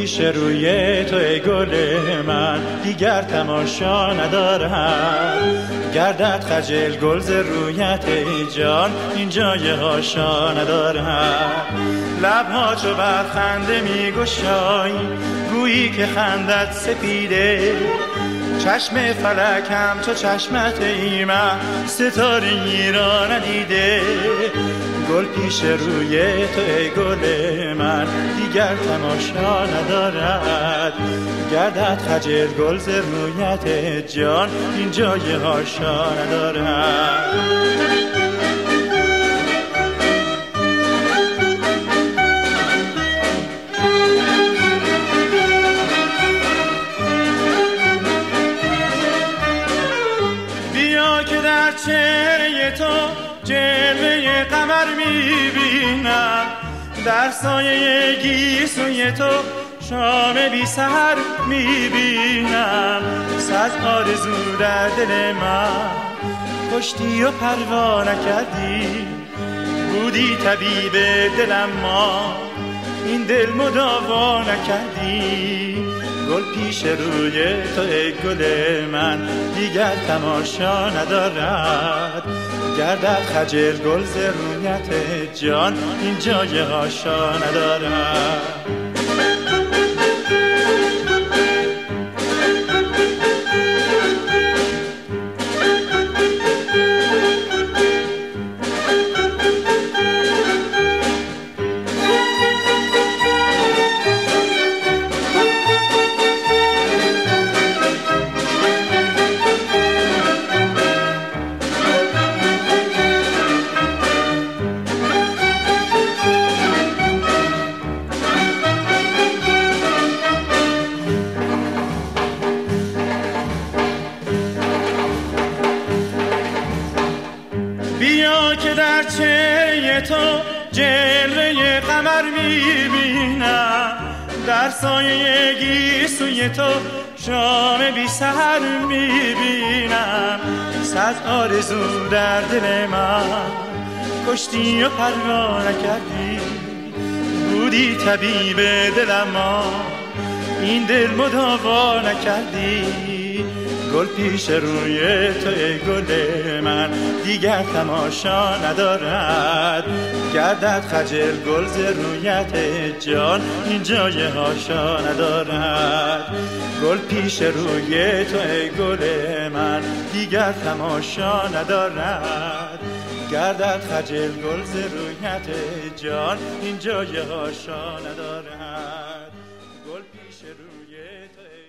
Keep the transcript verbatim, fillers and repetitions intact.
پیش روی تو ای گل من دیگر تماشا ندارم. گردد خجل گل ز رویت ای جان این جای هاشا ندارم. لبها چو بر خنده می گشایی گویی که خندت سپیده. چشم فلکم چو چشمت ای من ستاره را ندیده. گل پیش روی تو ای گل من دیگر تماشا ندارد. گردد خجل گل ز رویت جان این جای هاشا ندارد. چهره تو جلوه قمر میبینم. در سایه گیسوی تو شام بی سحر میبینم. صد آرزو در دل من کشتی و پروا نکردی. بودی طبیب دلم ما این دل مداوا نکردی. گل پیش روی تو ای گل من دیگر تماشا ندارد. گردد خجل گل ز رویت جان این جای هاشا ندارد. بیا که در چهره تو جلوه قمر میبینم. در سایه گیسوی تو شام بی سحر میبینم. صد آرزو در دل من کشتی و پروا نکردی. بودی طبیب دلم ما این دل مداوا نکردی. گل پیش روی تو ای گل من دیگر تماشا ندارد. گردد خجل گل ز رویت جان این جای هاشا ندارد. گل پیش روی تو ای گل من دیگر تماشا ندارد. گردد خجل گل ز رویت جان این جای هاشا ندارد. گل پیش روی تو